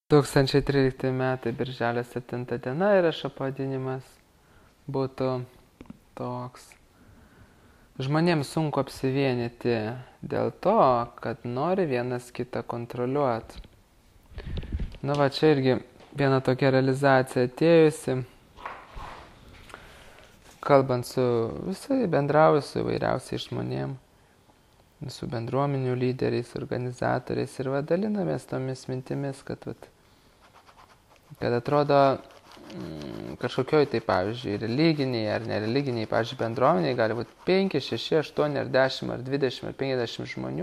2013 metai, birželio 7 diena įrašo pavadinimas būtų toks. Žmonėms sunku apsivienyti dėl to, kad nori vienas kitą kontroliuoti. Nu va, čia irgi viena tokia realizacija atėjusi, kalbant su visai bendrauju su įvairiausiais žmonėm, su bendruomenių lyderiais, organizatoriais ir va dalinamės tomis mintimis, kad atrodo kažkokioj tai, pavyzdžiui, religiniai ar nereliginiai, pavyzdžiui, bendruomeniai gali būti 5, 6, 8 ar 10 ar 20 ar 50 žmonių.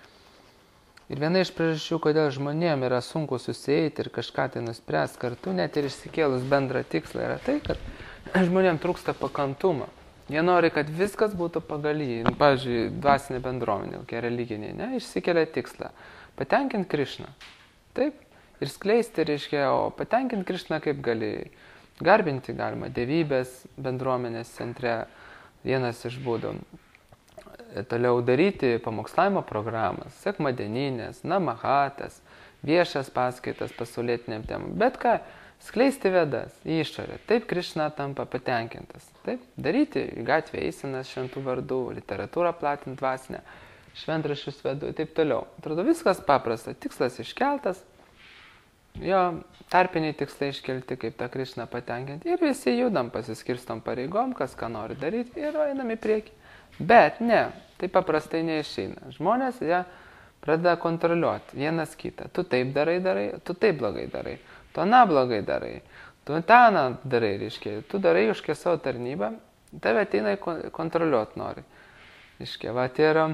Ir viena iš priežasčių, kodėl žmonėm yra sunku susieiti ir kažką tai nuspręsti kartu, net ir išsikėlus bendrą tikslą, yra tai, kad žmonėm trūksta pakantumo. Jie nori, kad viskas būtų pagal jį. Pavyzdžiui, dvasinė bendruomenė, kokia religiniai, ne, išsikelia tikslą. Patenkint Krišną. Taip. Ir skleisti, reiškia, o patenkint Krišną kaip gali. Garbinti galima dievybės bendruomenės centre, vienas iš būdų. Toliau daryti pamokslavimo programas, sekmadieninės, namahatas, viešas paskaitas pasaulietiniam temam. Bet ką, skleisti vedas į išorę. Taip Krišna tampa patenkintas. Taip, daryti į gatvę eisenas šventų vardų, literatūrą platinti dvasinę, šventraščius vedu, taip toliau. Atrodo, viskas paprasta, tikslas iškeltas. Jo tarpiniai tikslai iškelti, kaip tą Krišną patenkinti. Ir visi judam, pasiskirstom pareigom, kas ką nori daryti ir einam į priekį. Bet ne, tai paprastai neišeina. Žmonės jie pradeda kontroliuoti vienas kitą. Tu taip darai, tu taip blogai darai. Tu aną blogai darai. Tu tą aną darai, reiškia. Tu darai už savo tarnybą, tave ateina kontroliuoti nori. Reiškia, va,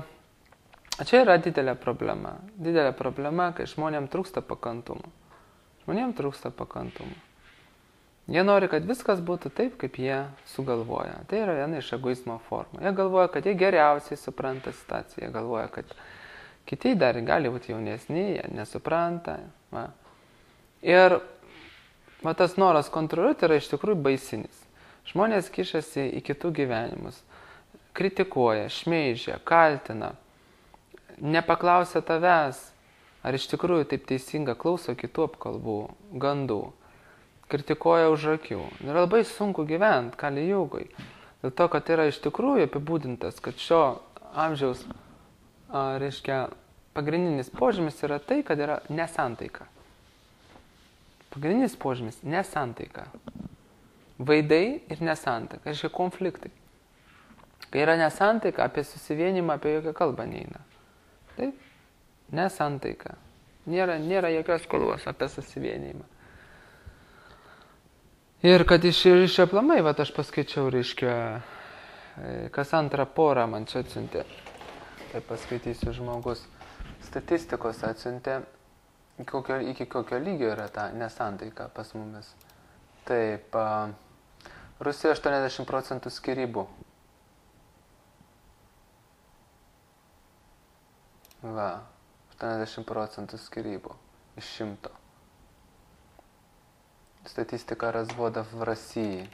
čia yra didelė problema. Didelė problema, kai žmonėm trūksta pakantumo. Žmonėm trūksta pakantumo. Jie nori, kad viskas būtų taip, kaip jie sugalvoja. Tai yra viena iš egoizmo formų. Jie galvoja, kad jie geriausiai supranta situaciją. Jie galvoja, kad kiti dar gali būti jaunesni, jie nesupranta. Va. Ir va, tas noras kontroliuoti yra iš tikrųjų baisinis. Žmonės kišasi į kitų gyvenimus. Kritikuoja, šmeižia, kaltina. Nepaklausia tavęs, ar iš tikrųjų taip teisinga, klauso kitų apkalbų, gandų, kritikuoja už akių. Yra labai sunku gyventi Kali Jugoj. Dėl to, kad yra iš tikrųjų apibūdintas, kad šio amžiaus, reiškia, pagrindinis požymis yra tai, kad yra nesantaika. Pagrindinis požymis – nesantaika. Vaidai ir nesantaika, reiškia konfliktai. Kai yra nesantaika, apie susivienimą, apie jokią kalbą neina. Taip? Nesantaika. Nėra jokios kalbos apie susivienimą. Ir kad iš aplamai, va, aš paskaičiau, reiškia, kas antrą porą man čia atsiuntė. Tai paskaitysiu, žmogus statistikos atsiuntė, iki kokio lygio yra ta nesantaika pas mumis. Taip, Rusija 80% skyrybų. Va. 80% skирибу из 100. Статистика разводов в России.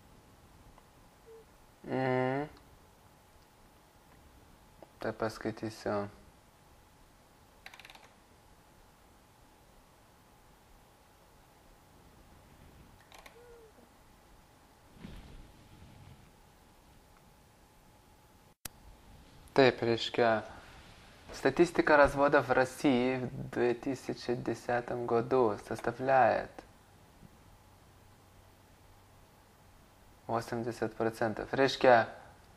Tai paskaitysiu. Taip, reiškia, статистика разводов в России в 2010 году составляет 80%. Reiškia,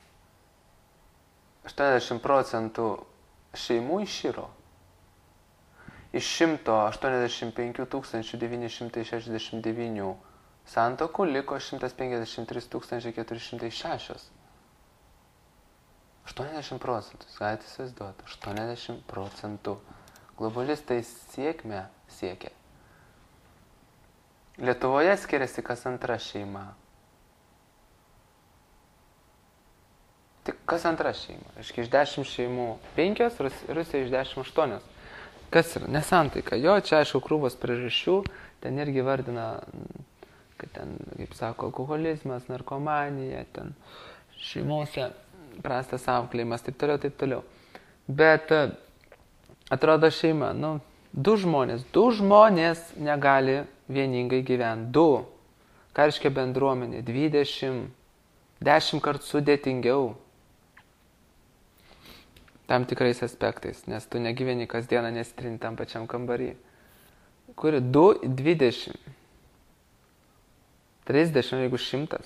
80% šeimų iširo. Iš 185 969 santokų liko 153 406. 80%, galite įsivaizduoti, 80%. Globalistai sėkmę siekia. Lietuvoje skiriasi kas antra šeima. Tik kas antra šeima. Iš 10 šeimų 5, Rusija iš 10 8. Kas yra? Nesantaika. Jo, čia aišku krūvos priežasčių, ten irgi vardina, kad ten, kaip sako, alkoholizmas, narkomanija, ten šeimose prastas auklėjimas, taip toliau, taip toliau. Bet atrodo šeima, Du žmonės negali vieningai gyventi. 2. Ką reiškia bendruomenė? 20. 10 kartų sudėtingiau. Tam tikrais aspektais, nes tu negyveni kasdieną nesitrini tam pačiam kambarį. Kuri 2, 20. 30, jeigu 100.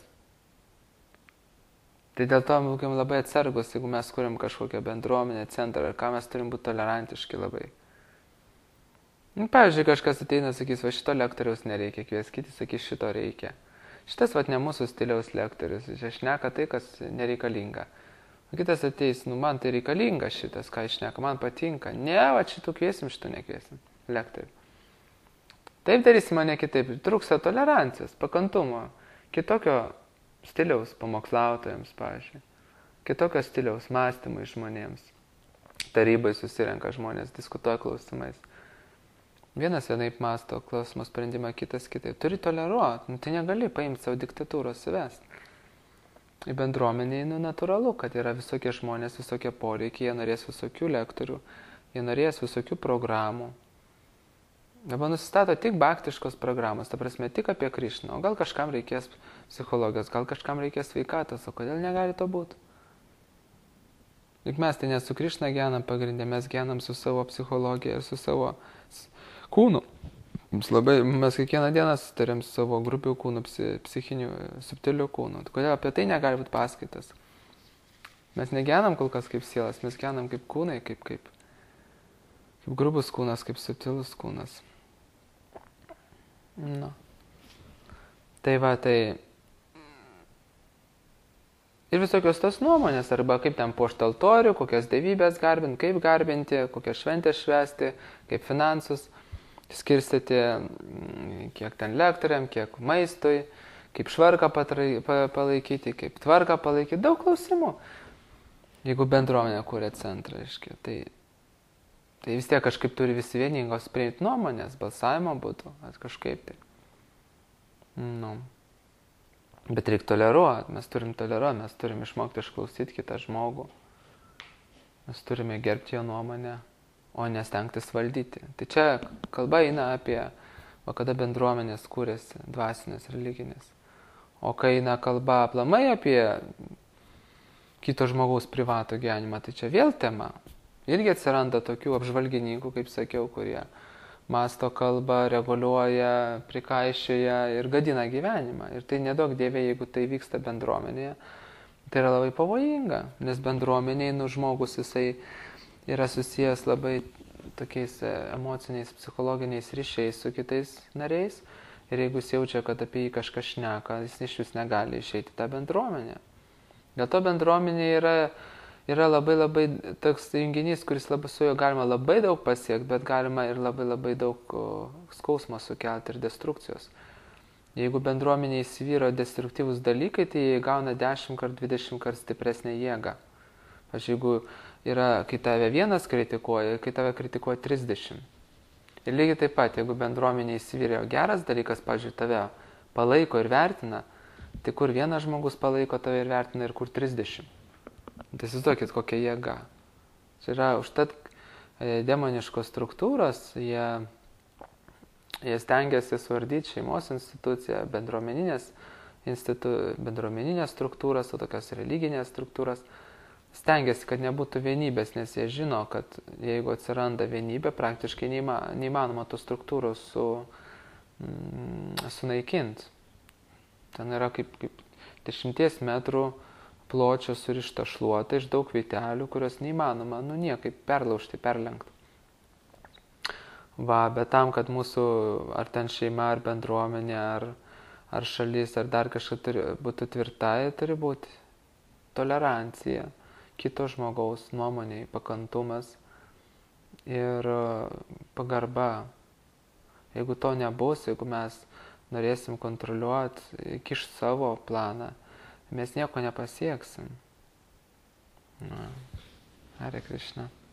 Tai dėl to būkim labai atsargus, jeigu mes kuriam kažkokią bendruomenę, centrą, ar ką mes turim būti tolerantiški labai. Pavyzdžiui, kažkas ateina, sakys, va šito lektoriaus nereikia kvieskyti, sakys, šito reikia. Šitas ne mūsų stiliaus lektorius, jis šneka tai, kas nereikalinga. O kitas ateis, man tai reikalinga šitas, ką jis šneka, man patinka. Ne, va šitų kviesim, šitų nekviesim lektorių. Taip darysim, ne kitaip. Trūksta tolerancijos, pakantumo, kitokio stiliaus pamokslautojams, pavyzdžiui. Kitokio stiliaus mąstymui žmonėms. Tarybai susirenka žmonės, diskutuoja klausimais. Vienas vienaip mąsto klausimo sprendimą, kitas kitaip. Turi toleruoti, tai negali paimti savo diktatūros įvesti. Į bendruomenį natūralu, kad yra visokie žmonės, visokie poreikiai, jie norės visokių lektorių, jie norės visokių programų. Dabar nusistato tik bhaktiškos programos, ta prasme tik apie Krišną, o gal kažkam reikės psichologijos, gal kažkam reikės sveikatos, o kodėl negali to būti? Juk mes tai ne su Krišna gyvenam pagrindė, mes gyvenam su savo psichologija ir su savo kūnu. Mes kiekvieną dieną sutarėm su savo grupių kūnų, psichinių, subtilių kūnų. Kodėl apie tai negali būti paskaitas? Mes negyvenam kol kas kaip sielas, mes gyvenam kaip kūnai, kaip grubus kūnas, kaip subtilus kūnas. Nu. Tai va, tai... Ir visokios tos nuomonės, arba kaip ten puošti altorių, kokias dievybės garbinti, kaip garbinti, kokias šventės švęsti, kaip finansus skirstyti, kiek ten lektoriam, kiek maistui, kaip švarką palaikyti, kaip tvarką palaikyti, daug klausimų. Jeigu bendruomenė kūrė centrą, aiškiai, tai vis tiek kažkaip turi visi vieningos priimti nuomonės, balsavimo būtų, kažkaip tai. Nu. Bet reikia toleruoti, mes turim išmokti išklausyti kitą žmogų. Mes turime gerbti jo nuomonę, o nestengtis valdyti. Tai čia kalba eina apie, kada bendruomenės kūrėsi, dvasinės, religinės. O kai eina kalba aplamai apie kito žmogaus privatų gyvenimą, tai čia vėl tema. Irgi atsiranda tokių apžvalgininkų, kaip sakiau, kurie mąsto kalbą, reguliuoja, prikaišioja ir gadina gyvenimą. Ir tai nedaug dievė, jeigu tai vyksta bendruomenėje, tai yra labai pavojinga, nes bendruomenėje žmogus jisai yra susijęs labai tokiais emociniais, psichologiniais ryšiais su kitais nariais. Ir jeigu jis jaučia, kad apie jį kažkas šneka, jis iš vis negali išeiti tą bendruomenę. Dėl to bendruomenė yra labai toks junginys, kuris su juo galima labai daug pasiekti, bet galima ir labai daug skausmo sukelti ir destrukcijos. Jeigu bendruomenė įsivyro destruktyvus dalykai, tai jie gauna 10 kart, 20 kart stipresnę jėgą. Pavyzdžiui, jeigu yra, kai tave vienas kritikuoja, kai tave kritikuoja 30. Ir lygiai taip pat, jeigu bendruomenė įsivyrė geras dalykas, pavyzdžiui, tave palaiko ir vertina, tai kur vienas žmogus palaiko tave ir vertina ir kur 30. Tai įsivaizduokit, kokia jėga. Čia yra užtat demoniškos struktūros, jie stengiasi suardyti šeimos instituciją, bendruomeninės struktūras, o tokias religinės struktūras. Stengiasi, kad nebūtų vienybės, nes jie žino, kad jeigu atsiranda vienybė, praktiškai neįmanoma tų struktūrų sunaikinti. Ten yra kaip 10 metrų pločio surišta šluota iš daug vytelių, kurios neįmanoma, niekaip perlaužti, perlenkti. Bet tam, kad mūsų ar ten šeima, ar bendruomenė, ar šalis, ar dar kažkas būtų tvirta, turi būti tolerancija, kito žmogaus nuomoniai, pakantumas ir pagarba. Jeigu to nebus, jeigu mes norėsim kontroliuoti, kišti savo planą, mes nieko nepasieksim. Hare Krishna.